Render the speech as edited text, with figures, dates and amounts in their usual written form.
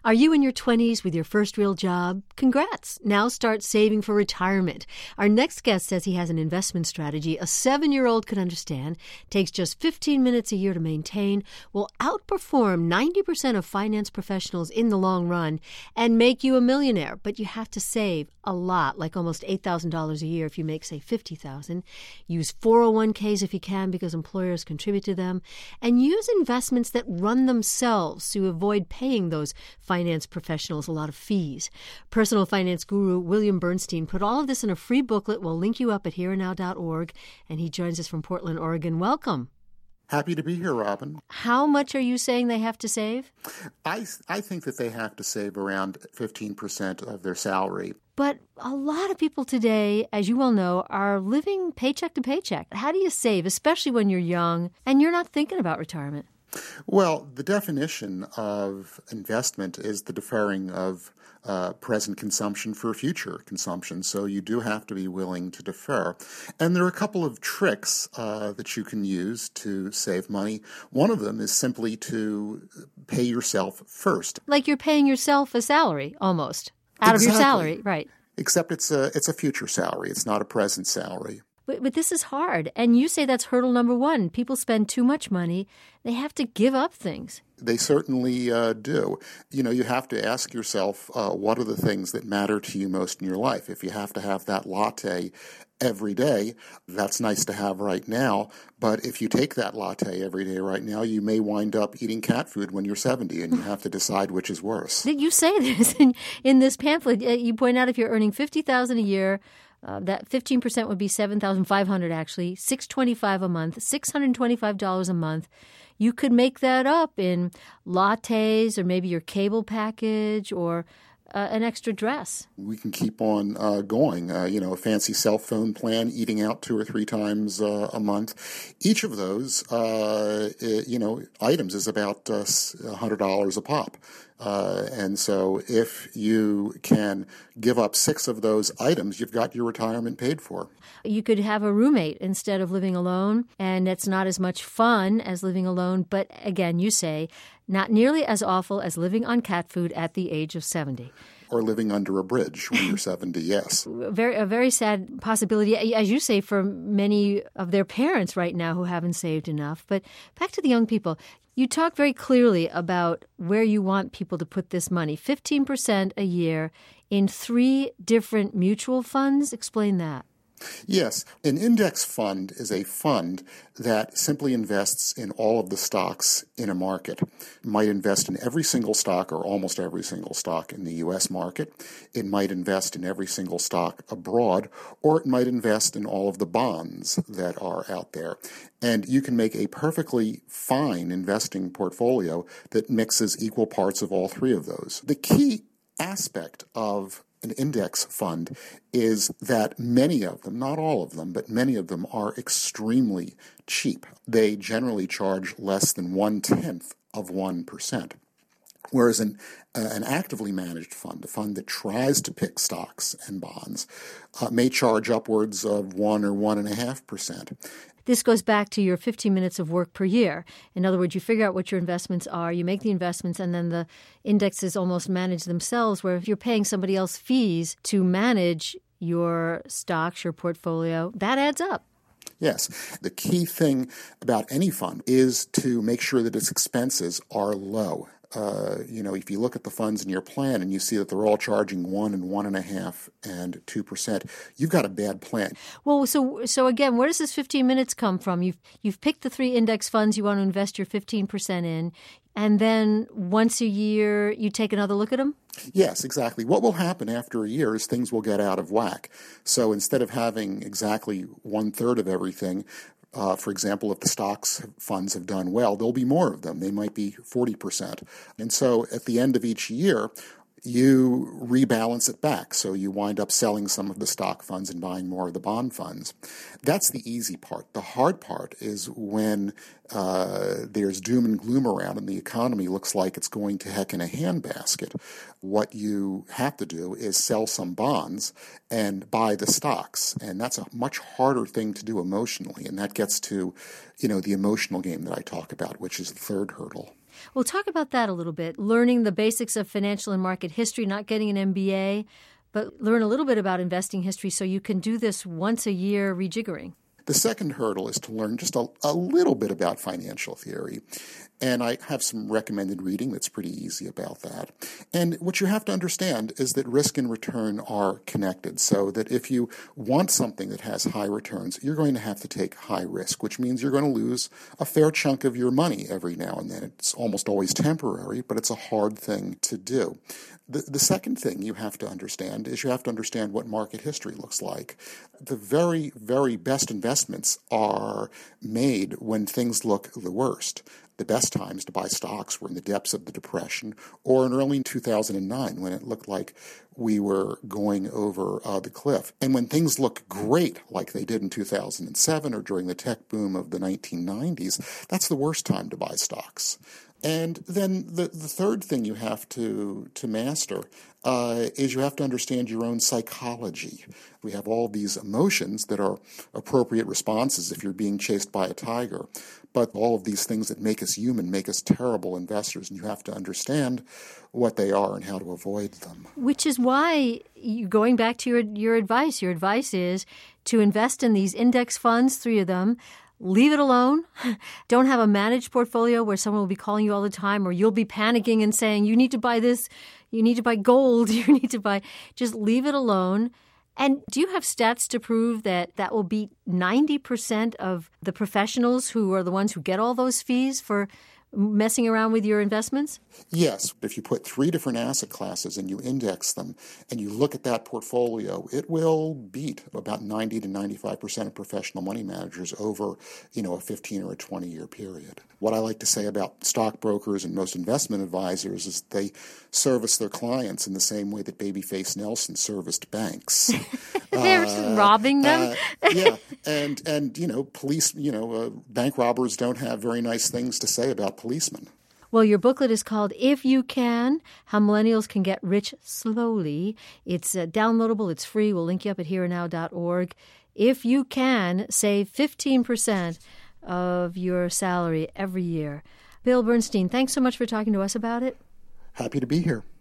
Are you in your 20s with your first real job? Congrats. Now start saving for retirement. Our next guest says he has an investment strategy a 7-year-old could understand, takes just 15 minutes a year to maintain, will outperform 90% of finance professionals in the long run, and make you a millionaire. But you have to save a lot, like almost $8,000 a year if you make, say, $50,000. Use 401ks if you can because employers contribute to them. And use investments that run themselves to avoid paying those finance professionals a lot of fees. Personal finance guru William Bernstein put all of this in a free booklet. We'll link you up at hereandnow.org. And he joins us from Portland, Oregon. Welcome. Happy to be here, Robin. How much are you saying they have to save? I think that they have to save around 15% of their salary. But a lot of people today, as you well know, are living paycheck to paycheck. How do you save, especially when you're young and you're not thinking about retirement? Well, the definition of investment is the deferring of present consumption for future consumption. So you do have to be willing to defer. And there are a couple of tricks that you can use to save money. One of them is simply to pay yourself first. Like you're paying yourself a salary, almost, out of your salary, right? Except it's a future salary. It's not a present salary. But this is hard. And you say that's hurdle number one. People spend too much money. They have to give up things. They certainly do. You know, you have to ask yourself, what are the things that matter to you most in your life? If you have to have that latte every day, that's nice to have right now. But if you take that latte every day right now, you may wind up eating cat food when you're 70, and you have to decide which is worse. You say this in this pamphlet. You point out if you're earning $50,000 a year, that 15% would be $7,500 actually, $625 a month, $625 a month. You could make that up in lattes or maybe your cable package or an extra dress. We can keep on going. A fancy cell phone plan, eating out 2 or 3 times a month. Each of those, items is about $100 a pop. And so if you can give up 6 of those items, you've got your retirement paid for. You could have a roommate instead of living alone, and it's not as much fun as living alone. But again, you say, not nearly as awful as living on cat food at the age of 70. Or living under a bridge when you're 70, yes. A very sad possibility, as you say, for many of their parents right now who haven't saved enough. But back to the young people. You talk very clearly about where you want people to put this money, 15% a year in 3 different mutual funds. Explain that. Yes. An index fund is a fund that simply invests in all of the stocks in a market. It might invest in every single stock or almost every single stock in the U.S. market. It might invest in every single stock abroad, or it might invest in all of the bonds that are out there. And you can make a perfectly fine investing portfolio that mixes equal parts of all 3 of those. The key aspect of an index fund is that many of them, not all of them, but many of them are extremely cheap. They generally charge less than 1/10 of 1%. Whereas an actively managed fund, a fund that tries to pick stocks and bonds, may charge upwards of 1 or 1.5%. This goes back to your 15 minutes of work per year. In other words, you figure out what your investments are, you make the investments, and then the indexes almost manage themselves, where if you're paying somebody else fees to manage your stocks, your portfolio, that adds up. Yes. The key thing about any fund is to make sure that its expenses are low. If you look at the funds in your plan and you see that they're all charging 1 and 1.5 and 2%, you've got a bad plan. Well, so again, where does this 15 minutes come from? You've picked the 3 index funds you want to invest your 15% in, and then once a year you take another look at them? Yes, exactly. What will happen after a year is things will get out of whack. So instead of having exactly 1/3 of everything, for example, if the stocks funds have done well, there'll be more of them. They might be 40%. And so at the end of each year, you rebalance it back. So you wind up selling some of the stock funds and buying more of the bond funds. That's the easy part. The hard part is when there's doom and gloom around and the economy looks like it's going to heck in a handbasket. What you have to do is sell some bonds and buy the stocks. And that's a much harder thing to do emotionally. And that gets to, the emotional game that I talk about, which is the third hurdle. Well, talk about that a little bit. Learning the basics of financial and market history, not getting an MBA, but learn a little bit about investing history so you can do this once a year rejiggering. The second hurdle is to learn just a little bit about financial theory. And I have some recommended reading that's pretty easy about that. And what you have to understand is that risk and return are connected, so that if you want something that has high returns, you're going to have to take high risk, which means you're going to lose a fair chunk of your money every now and then. It's almost always temporary, but it's a hard thing to do. The second thing you have to understand is you have to understand what market history looks like. The very, very best investments are made when things look the worst. The best times to buy stocks were in the depths of the Depression or in early 2009 when it looked like we were going over the cliff. And when things look great, like they did in 2007 or during the tech boom of the 1990s, that's the worst time to buy stocks. And then the third thing you have to master is you have to understand your own psychology. We have all these emotions that are appropriate responses if you're being chased by a tiger. But all of these things that make us human make us terrible investors, and you have to understand what they are and how to avoid them. Which is why, going back to your advice is to invest in these index funds, 3 of them. Leave it alone. Don't have a managed portfolio where someone will be calling you all the time or you'll be panicking and saying, you need to buy this, you need to buy gold, you need to buy. Just leave it alone. And do you have stats to prove that will beat 90% of the professionals who are the ones who get all those fees for messing around with your investments? Yes. If you put 3 different asset classes and you index them and you look at that portfolio, it will beat about 90 to 95% of professional money managers over, a 15 or a 20-year period. What I like to say about stockbrokers and most investment advisors is they service their clients in the same way that Babyface Nelson serviced banks. They're robbing them? Yeah. And police, bank robbers don't have very nice things to say about policemen. Well, your booklet is called If You Can, How Millennials Can Get Rich Slowly. It's downloadable. It's free. We'll link you up at hereandnow.org. If you can, save 15% of your salary every year. Bill Bernstein, thanks so much for talking to us about it. Happy to be here.